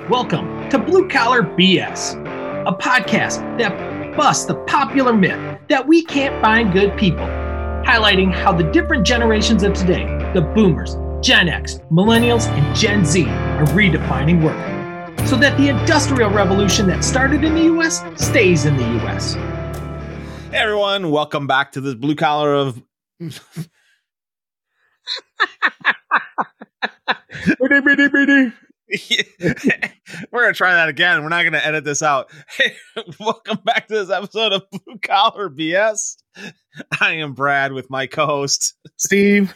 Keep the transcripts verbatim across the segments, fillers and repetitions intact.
Welcome to Blue Collar B S, a podcast that busts the popular myth that we can't find good people, highlighting how the different generations of today, the boomers, Gen X, millennials, and Gen Z, are redefining work, so that the industrial revolution that started in the U S stays in the U S. Hey everyone, welcome back to this Blue Collar of... We're going to try that again. We're not going to edit this out. Hey, welcome back to this episode of Blue Collar B S. I am Brad with my co-host, Steve.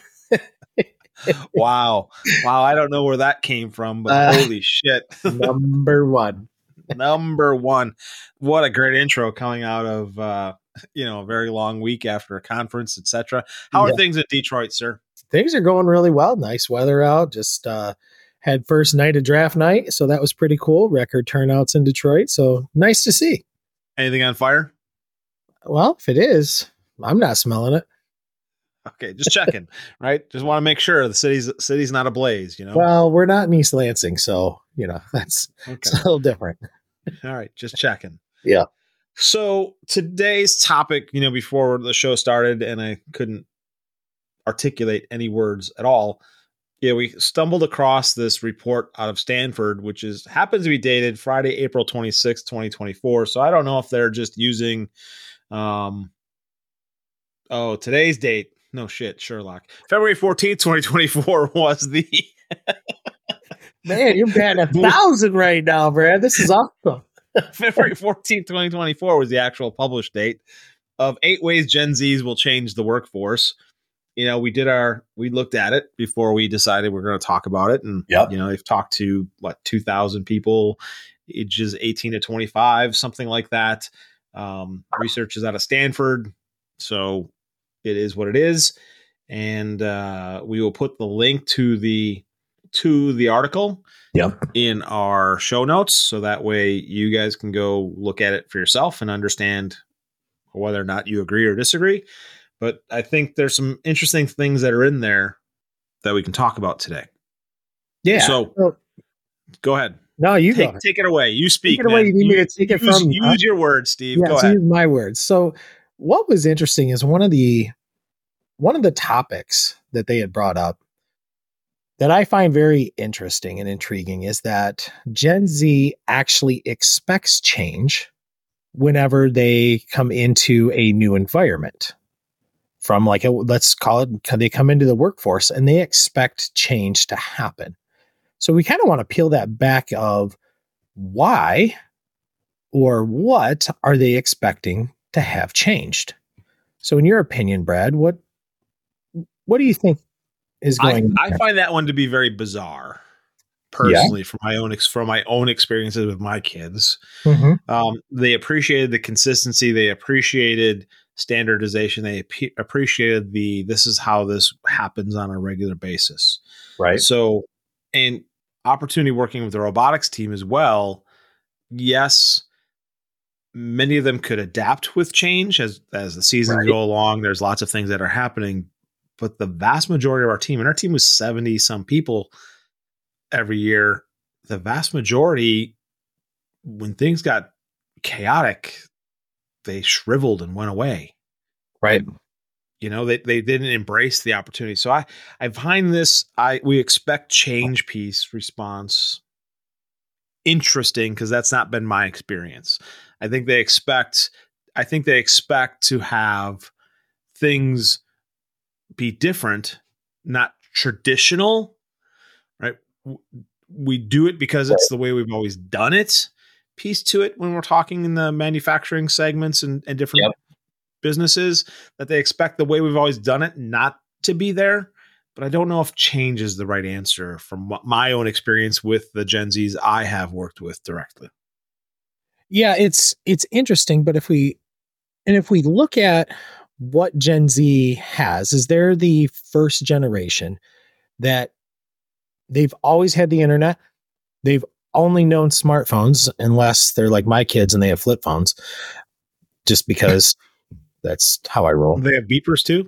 Wow. Wow. I don't know where that came from, but uh, holy shit. Number one. Number one. What a great intro coming out of, uh, you know, a very long week after a conference, et cetera. How are yeah. things in Detroit, sir? Things are going really well. Nice weather out. Just, uh, had first night of draft night, so that was pretty cool. Record turnouts in Detroit, so nice to see. Anything on fire? Well, if it is, I'm not smelling it. Okay, just checking, right? Just want to make sure the city's city's not ablaze, you know? Well, we're not in East Lansing, so, you know, that's okay. It's a little different. All right, just checking. Yeah. So today's topic, you know, before the show started and I couldn't articulate any words at all, yeah, we stumbled across this report out of Stanford, which is happens to be dated Friday, April twenty-sixth, twenty twenty-four. So I don't know if they're just using, um, oh, today's date. No shit, Sherlock. February fourteenth, twenty twenty-four was the... Man, you're batting a thousand right now, Brad. This is awesome. February fourteenth, twenty twenty-four was the actual published date of eight ways Gen Zs will change the workforce. You know, we did our, we looked at it before we decided we're going to talk about it. And, yep. you know, they've talked to what, two thousand people, ages eighteen to twenty-five, something like that. Um, research is out of Stanford. So it is what it is. And uh, we will put the link to the, to the article yep. in our show notes. So that way you guys can go look at it for yourself and understand whether or not you agree or disagree. But I think there's some interesting things that are in there that we can talk about today. Yeah. So well, go ahead. No, you take, go. Take it away. You speak. Take it away. You need me to take it use, from. Use huh? your words, Steve. Yeah, go so ahead. Use my words. So what was interesting is one of the one of the topics that they had brought up that I find very interesting and intriguing is that Gen Z actually expects change whenever they come into a new environment. From like, a, let's call it, they come into the workforce and they expect change to happen. So we kind of want to peel that back of why or what are they expecting to have changed? So in your opinion, Brad, what what do you think is going I, on? I find that one to be very bizarre, personally, yeah. from my own from my own experiences with my kids. Mm-hmm. Um, they appreciated the consistency. They appreciated standardization. They ap- appreciated the, this is how this happens on a regular basis. Right. So, and opportunity working with the robotics team as well. Yes. Many of them could adapt with change as, as the seasons right. go along. There's lots of things that are happening, but the vast majority of our team, and our team was seventy some people every year. The vast majority, when things got chaotic, they shriveled and went away. Right. You know, they, they didn't embrace the opportunity. So I, I find this, I, we expect change piece response interesting because that's not been my experience. I think they expect, I think they expect to have things be different, not traditional, right? We do it because it's the way we've always done it. Piece to it when we're talking in the manufacturing segments and, and different yep. businesses, that they expect the way we've always done it not to be there. But I don't know if change is the right answer from my own experience with the Gen Zs I have worked with directly. Yeah, it's it's interesting, but if we and if we look at what Gen Z has, is they're the first generation that they've always had the internet. They've only known smartphones unless they're like my kids and they have flip phones, just because that's how I roll. They have beepers too?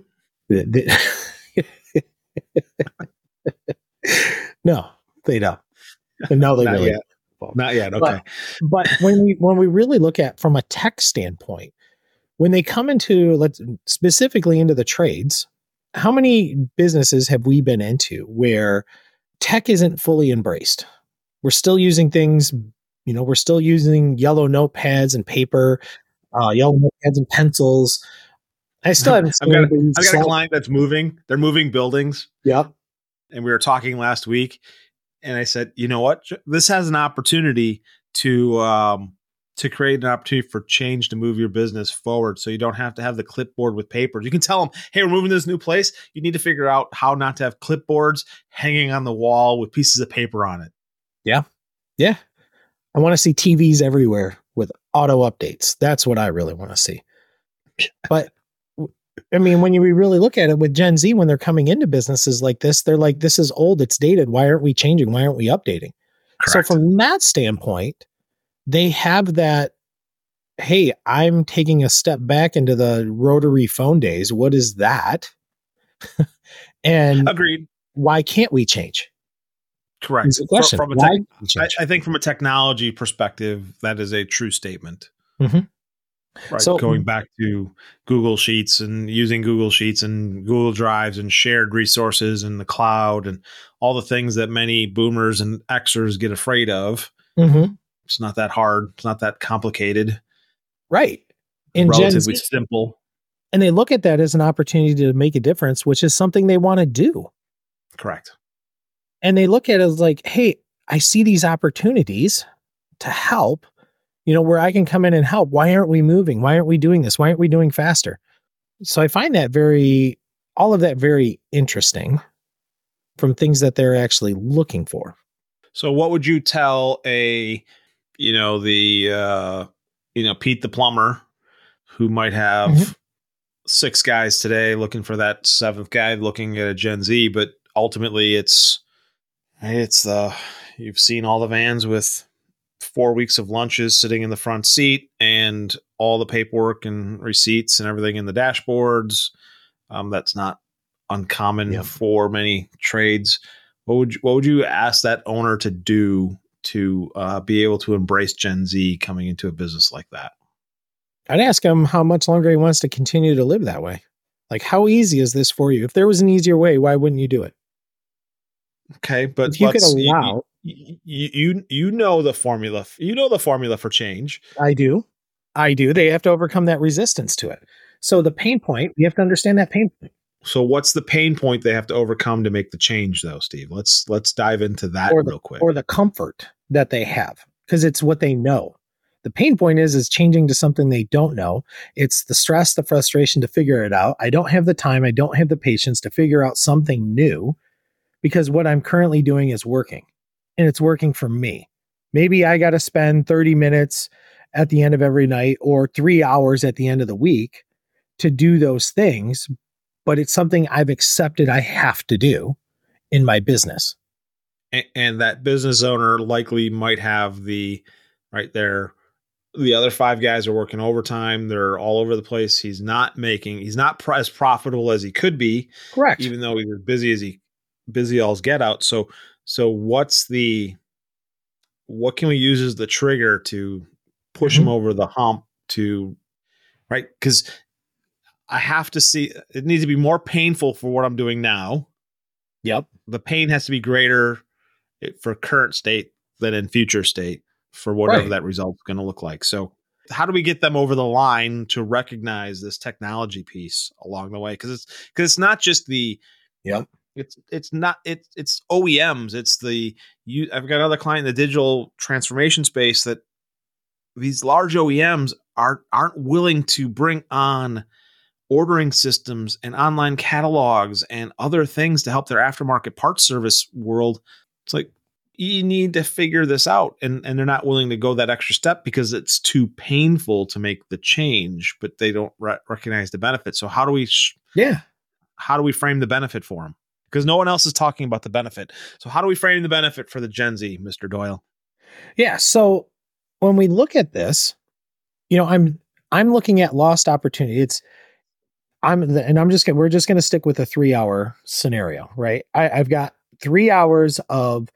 No, they don't. No, they Not really yet. folks. Not yet. Okay. But, but when we when we really look at from a tech standpoint, when they come into let's specifically into the trades, how many businesses have we been into where tech isn't fully embraced? We're still using things, you know, we're still using yellow notepads and paper, uh, yellow notepads and pencils. I still haven't I've seen got, anybody a, I've got sell- a client that's moving. They're moving buildings. Yep. And we were talking last week, and I said, you know what? This has an opportunity to um, to create an opportunity for change to move your business forward. So you don't have to have the clipboard with papers. You can tell them, hey, we're moving to this new place. You need to figure out how not to have clipboards hanging on the wall with pieces of paper on it. Yeah. Yeah. I want to see T Vs everywhere with auto updates. That's what I really want to see. But I mean, when you really look at it with Gen Z, when they're coming into businesses like this, they're like, this is old, it's dated. Why aren't we changing? Why aren't we updating? Correct. So from that standpoint, they have that, hey, I'm taking a step back into the rotary phone days. What is that? And agreed. Why can't we change? Correct. Is the question. From, from a tech, I, I think from a technology perspective, that is a true statement. Mm-hmm. Right. So going back to Google Sheets and using Google Sheets and Google Drives and shared resources and the cloud and all the things that many boomers and Xers get afraid of. Mm-hmm. It's not that hard. It's not that complicated. Right. And relatively Gen Z, simple. And they look at that as an opportunity to make a difference, which is something they want to do. Correct. And they look at it as like, hey, I see these opportunities to help. You know, where I can come in and help. Why aren't we moving? Why aren't we doing this? Why aren't we doing faster? So I find that very, all of that very interesting from things that they're actually looking for. So what would you tell a, you know, the, uh, you know, Pete the plumber who might have mm-hmm. six guys today looking for that seventh guy looking at a Gen Z, but ultimately it's, it's the, you've seen all the vans with four weeks of lunches sitting in the front seat and all the paperwork and receipts and everything in the dashboards. Um, that's not uncommon yep. for many trades. What would you, what would you ask that owner to do to uh, be able to embrace Gen Z coming into a business like that? I'd ask him how much longer he wants to continue to live that way. Like, how easy is this for you? If there was an easier way, why wouldn't you do it? Okay, but if you could allow. You, you you know the formula. You know the formula for change. I do. I do. They have to overcome that resistance to it. So the pain point, you have to understand that pain point. So what's the pain point they have to overcome to make the change, though, Steve? Let's let's dive into that or the, real quick. Or the comfort that they have, because it's what they know. The pain point is is changing to something they don't know. It's the stress, the frustration to figure it out. I don't have the time. I don't have the patience to figure out something new because what I'm currently doing is working. And it's working for me. Maybe I got to spend thirty minutes at the end of every night or three hours at the end of the week to do those things, but it's something I've accepted I have to do in my business. And, and that business owner likely might have the, right there, the other five guys are working overtime. They're all over the place. He's not making, he's not pr- as profitable as he could be. Correct. Even though he's as busy as he, busy all's get out. So, So what's the, what can we use as the trigger to push mm-hmm. him over the hump to, right? Because I have to see, it needs to be more painful for what I'm doing now. Yep. The pain has to be greater for current state than in future state for whatever right. that result's going to look like. So how do we get them over the line to recognize this technology piece along the way? Because it's, because it's not just the, yep. It's it's not it's it's O E Ms. It's the you. I've got another client in the digital transformation space that these large O E Ms are aren't willing to bring on ordering systems and online catalogs and other things to help their aftermarket parts service world. It's like you need to figure this out, and and they're not willing to go that extra step because it's too painful to make the change, but they don't re- recognize the benefit. So how do we? Sh- yeah. How do we frame the benefit for them? Because no one else is talking about the benefit. So how do we frame the benefit for the Gen Z, Mister Doyle? Yeah. So when we look at this, you know, I'm I'm looking at lost opportunity. It's I'm and I'm just gonna we're just gonna stick with a three hour scenario, right? I, I've got three hours of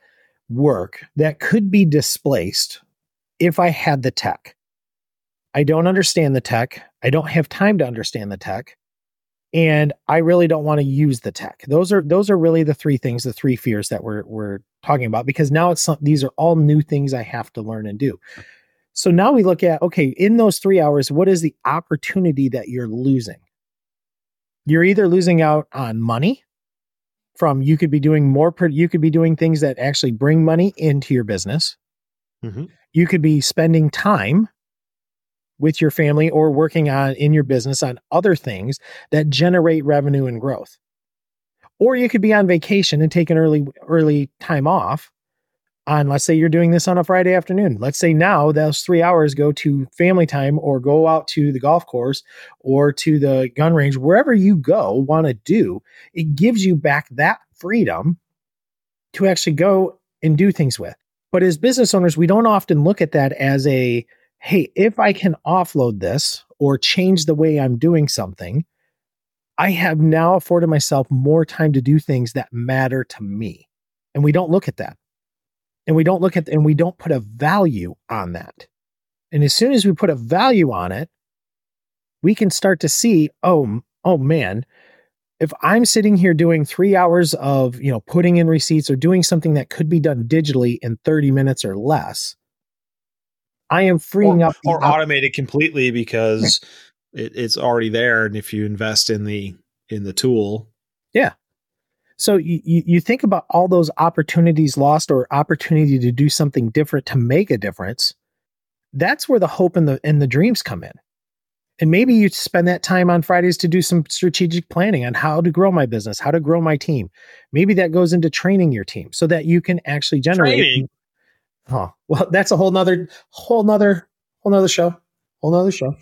work that could be displaced if I had the tech. I don't understand the tech. I don't have time to understand the tech. And I really don't want to use the tech. Those are those are really the three things, the three fears that we're we're talking about, because now it's some, these are all new things I have to learn and do. So now we look at, okay, in those three hours, what is the opportunity that you're losing? You're either losing out on money from, you could be doing more, per, you could be doing things that actually bring money into your business. Mm-hmm. You could be spending time with your family or working on in your business on other things that generate revenue and growth. Or you could be on vacation and take an early, early time off on, let's say you're doing this on a Friday afternoon. Let's say now those three hours go to family time or go out to the golf course or to the gun range, wherever you go, want to do, it gives you back that freedom to actually go and do things with. But as business owners, we don't often look at that as a, hey, if I can offload this or change the way I'm doing something, I have now afforded myself more time to do things that matter to me. And we don't look at that. And we don't look at, and we don't put a value on that. And as soon as we put a value on it, we can start to see, oh, oh man, if I'm sitting here doing three hours of, you know, putting in receipts or doing something that could be done digitally in thirty minutes or less, I am freeing or, up or op- automated completely because it, it's already there. And if you invest in the, in the tool. Yeah. So you, you think about all those opportunities lost or opportunity to do something different to make a difference. That's where the hope and the, and the dreams come in. And maybe you spend that time on Fridays to do some strategic planning on how to grow my business, how to grow my team. Maybe that goes into training your team so that you can actually generate. Training. Oh, well, that's a whole nother, whole nother, whole nother show, whole nother show.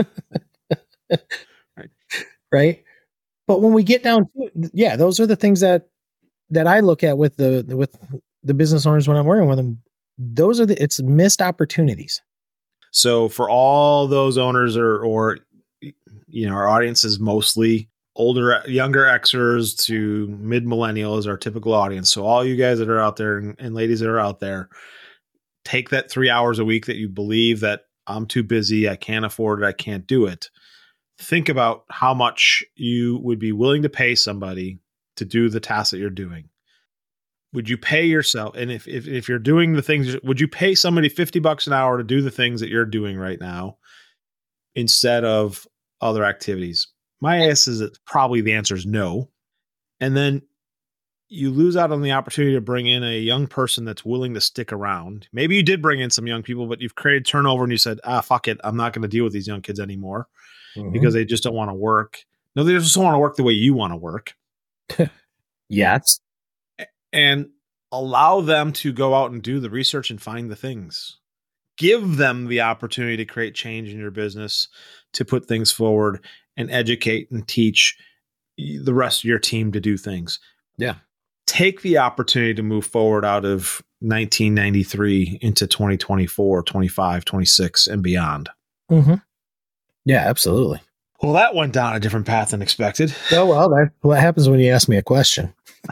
Right. Right. But when we get down to it, yeah, those are the things that, that I look at with the, with the business owners when I'm working with them. Those are the, it's missed opportunities. So for all those owners or, or, you know, our audience is mostly older, younger Xers to mid millennials, our typical audience. So all you guys that are out there and, and ladies that are out there, take that three hours a week that you believe that I'm too busy, I can't afford it, I can't do it. Think about how much you would be willing to pay somebody to do the task that you're doing. Would you pay yourself? And if, if, if you're doing the things, would you pay somebody fifty bucks an hour to do the things that you're doing right now instead of other activities? My guess is that probably the answer is no. And then you lose out on the opportunity to bring in a young person that's willing to stick around. Maybe you did bring in some young people, but you've created turnover and you said, ah, fuck it. I'm not going to deal with these young kids anymore mm-hmm. because they just don't want to work. No, they just don't want to work the way you want to work. Yes. And allow them to go out and do the research and find the things. Give them the opportunity to create change in your business, to put things forward and educate and teach the rest of your team to do things. Yeah. Take the opportunity to move forward out of nineteen ninety-three into twenty twenty-four, twenty-five, twenty-six and beyond. Mm-hmm. Yeah, absolutely. Well, that went down a different path than expected. Oh, well, that's what happens when you ask me a question.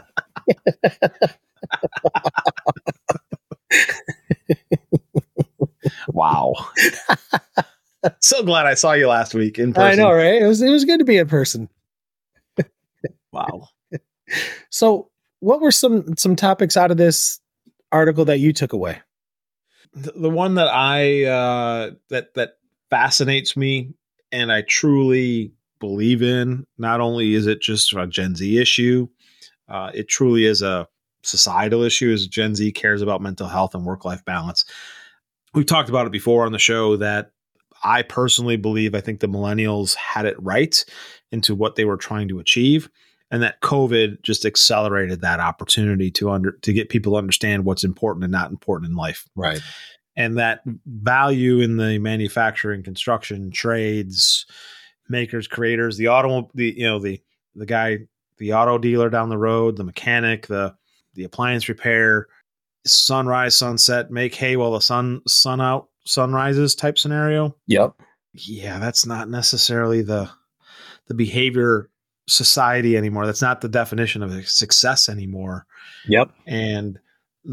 Wow. So glad I saw you last week in person. I know, right? It was, it was good to be in person. Wow. So what were some, some topics out of this article that you took away? The, the one that I, uh, that, that fascinates me and I truly believe in, not only is it just a Gen Z issue, uh, it truly is a societal issue as Gen Z cares about mental health and work-life balance. We've talked about it before on the show that I personally believe, I think the millennials had it right into what they were trying to achieve. And that COVID just accelerated that opportunity to under to get people to understand what's important and not important in life. Right. And that value in the manufacturing, construction, trades, makers, creators, the auto, the you know the the guy, the auto dealer down the road, the mechanic, the the appliance repair, sunrise, sunset, make hay while the sun sun out, sunrises type scenario. Yep. Yeah, that's not necessarily the the behavior society anymore. That's not the definition of success anymore. Yep. And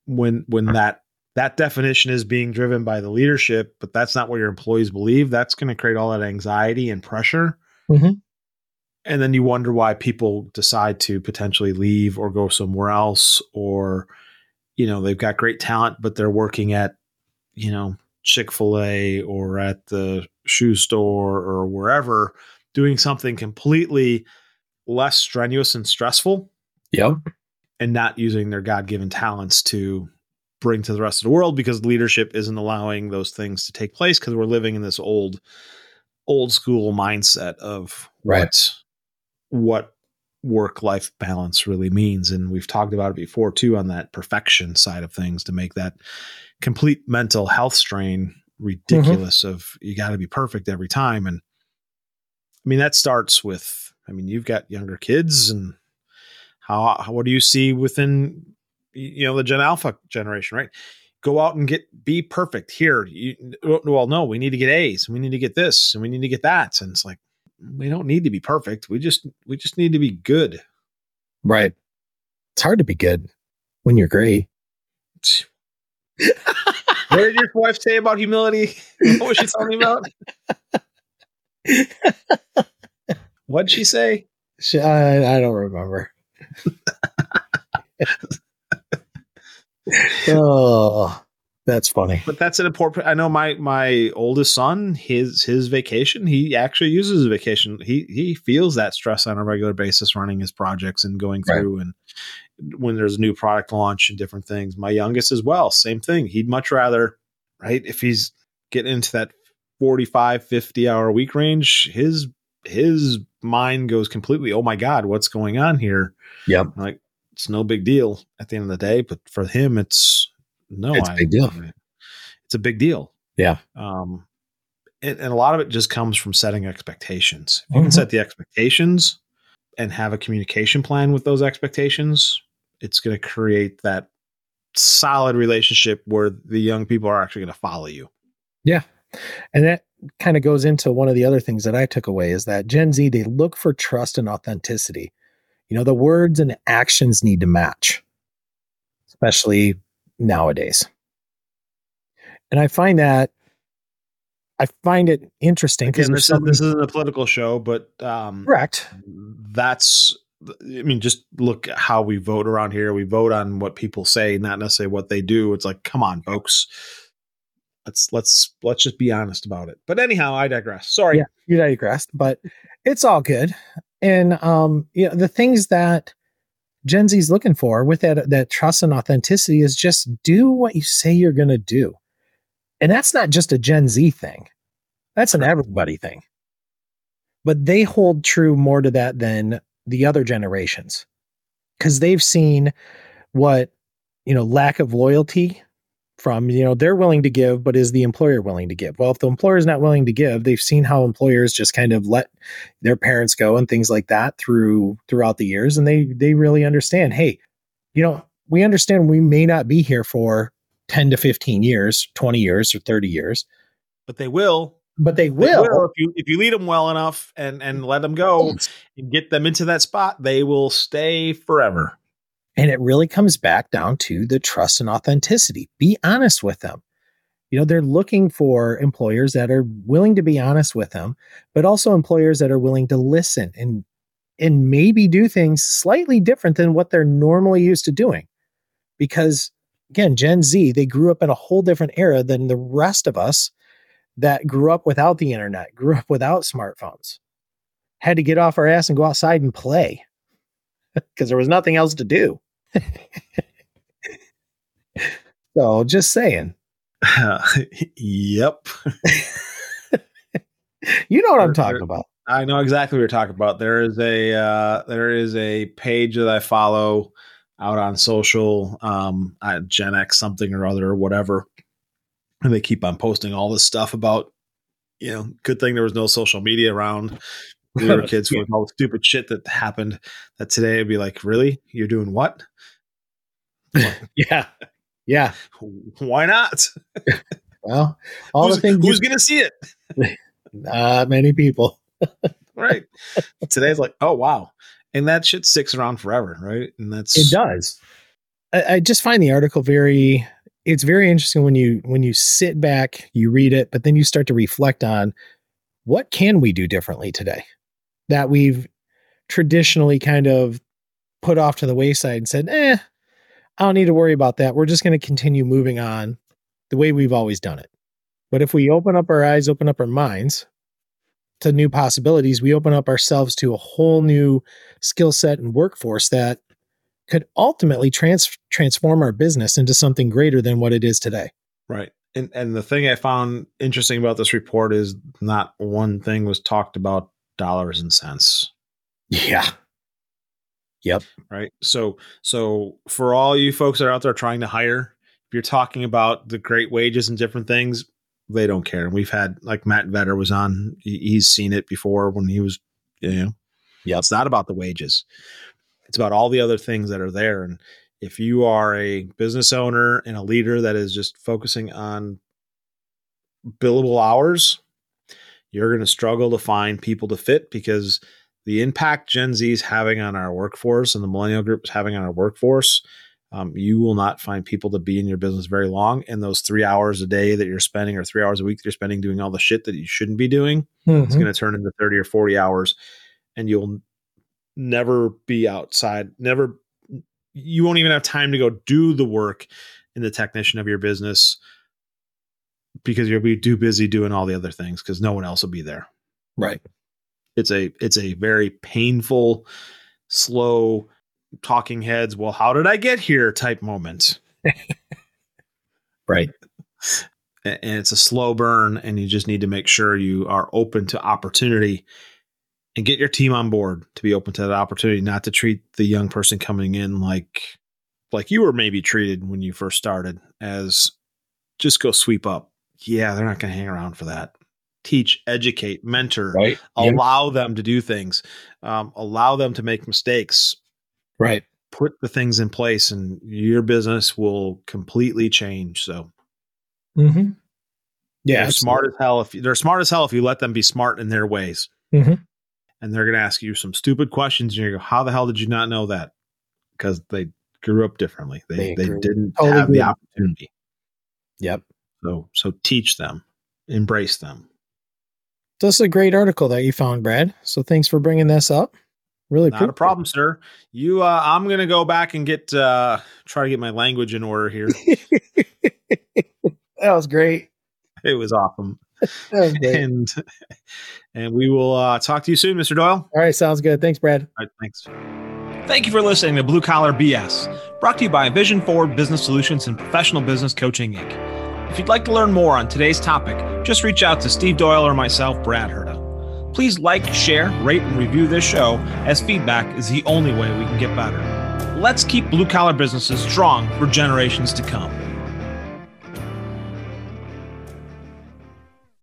when when that that definition is being driven by the leadership, but that's not what your employees believe, that's going to create all that anxiety and pressure. Mm-hmm. And then you wonder why people decide to potentially leave or go somewhere else, or, you know, they've got great talent, but they're working at, you know, Chick-fil-A or at the shoe store or wherever, doing something completely less strenuous and stressful. Yep. And not using their God-given talents to bring to the rest of the world, because leadership isn't allowing those things to take place, because we're living in this old, old school mindset of Right. what, what work-life balance really means. And we've talked about it before too, on that perfection side of things, to make that complete mental health strain ridiculous mm-hmm. of you got to be perfect every time. And I mean, that starts with, I mean, you've got younger kids, and how, how what do you see within, you know, the Gen Alpha generation, right? Go out and get, be perfect here. You, well, no, we need to get A's, and we need to get this, and we need to get that. And it's like, we don't need to be perfect. We just, we just need to be good. Right. It's hard to be good when you're great. What did your wife say about humility? What was she telling me about? What'd she say? She, I, I don't remember. Oh, that's funny. But that's an important. I know my my oldest son, his his vacation, he actually uses a vacation. He he feels that stress on a regular basis, running his projects and going through, right. And when there's a new product launch and different things. My youngest as well, same thing. He'd much rather, right, if he's getting into that forty-five, fifty hour a week range, his his mind goes completely, oh my God, what's going on here? Yep. Like, it's no big deal at the end of the day, but for him, it's no, it's I, a big deal. It's a big deal. Yeah. Um, and, and a lot of it just comes from setting expectations. If you mm-hmm. can set the expectations and have a communication plan with those expectations, it's going to create that solid relationship where the young people are actually going to follow you. Yeah. And that kind of goes into one of the other things that I took away, is that Gen Z, they look for trust and authenticity. You know, the words and actions need to match, especially nowadays. And I find that, I find it interesting because this, somebody... this isn't a political show, but um, correct. That's, I mean, just look at how we vote around here. We vote on what people say, not necessarily what they do. It's like, come on, folks. Let's let's let's just be honest about it. But anyhow, I digress. Sorry. Yeah, you digressed, but it's all good. And um, you know, the things that Gen Z is looking for with that that trust and authenticity is just do what you say you're going to do. And that's not just a Gen Z thing. That's an everybody thing. But they hold true more to that than the other generations, because they've seen what, you know, lack of loyalty from, you know, they're willing to give, but is the employer willing to give? Well, if the employer is not willing to give, they've seen how employers just kind of let their parents go and things like that through throughout the years. And they, they really understand, hey, you know, we understand we may not be here for ten to fifteen years, twenty years or thirty years, but they will, but they will, they will if you, if you lead them well enough and, and let them go and get them into that spot, they will stay forever. And it really comes back down to the trust and authenticity. Be honest with them. You know, they're looking for employers that are willing to be honest with them, but also employers that are willing to listen and, and maybe do things slightly different than what they're normally used to doing. Because again, Gen Z, they grew up in a whole different era than the rest of us that grew up without the internet, grew up without smartphones, had to get off our ass and go outside and play because there was nothing else to do. So just saying. Uh, yep. You know what I'm there, talking there, about. I know exactly what you're talking about. There is a uh, there is a page that I follow out on social, um, at Gen X something or other or whatever. And they keep on posting all this stuff about, you know, good thing there was no social media around. We were kids for all the stupid shit that happened, that today it'd be like, really? You're doing what? Yeah. Yeah. Why not? Well, all who's, the things who's going to see it? Not many people. Right. Today's like, oh, wow. And that shit sticks around forever. Right. And that's, it does. I, I just find the article very, it's very interesting when you, when you sit back, you read it, but then you start to reflect on what can we do differently today that we've traditionally kind of put off to the wayside and said, eh, I don't need to worry about that. We're just going to continue moving on the way we've always done it. But if we open up our eyes, open up our minds to new possibilities, we open up ourselves to a whole new skill set and workforce that could ultimately trans- transform our business into something greater than what it is today. Right. And and the thing I found interesting about this report is not one thing was talked about dollars and cents. Yeah. Yep. Right. So so for all you folks that are out there trying to hire, if you're talking about the great wages and different things, they don't care. We've had, like Matt Vetter was on, he, he's seen it before when he was, you know, yep. It's not about the wages. It's about all the other things that are there. And if you are a business owner and a leader that is just focusing on billable hours, you're going to struggle to find people to fit, because the impact Gen Z is having on our workforce and the millennial group is having on our workforce, um, you will not find people to be in your business very long. And those three hours a day that you're spending, or three hours a week that you're spending doing all the shit that you shouldn't be doing, mm-hmm. it's going to turn into thirty or forty hours, and you'll never be outside, never, you won't even have time to go do the work in the technician of your business, because you'll be too busy doing all the other things because no one else will be there. Right. It's a, it's a very painful, slow talking heads. Well, how did I get here type moment. Right. And it's a slow burn, and you just need to make sure you are open to opportunity and get your team on board to be open to that opportunity, not to treat the young person coming in like, like you were maybe treated when you first started, as just go sweep up. Yeah, they're not going to hang around for that. Teach, educate, mentor, right. allow yep. them to do things, um, allow them to make mistakes, right. Put the things in place, and your business will completely change. So, mm-hmm. yeah, they're smart as hell. If they're smart as hell, if you let them be smart in their ways, mm-hmm. and they're going to ask you some stupid questions, and you go, "How the hell did you not know that?" Because they grew up differently. They they, they didn't totally have good. the opportunity. Yep. So so teach them, embrace them. This is a great article that you found, Brad. So thanks for bringing this up. Really, not a problem, it. sir. You, uh, I'm going to go back and get uh, try to get my language in order here. That was great. It was awesome. That was great. And and we will uh, talk to you soon, Mister Doyle. All right, sounds good. Thanks, Brad. All right, thanks. Thank you for listening to Blue Collar B S, brought to you by Vision Forward Business Solutions and Professional Business Coaching, Incorporated. If you'd like to learn more on today's topic, just reach out to Steve Doyle or myself, Brad Herda. Please like, share, rate, and review this show, as feedback is the only way we can get better. Let's keep blue-collar businesses strong for generations to come.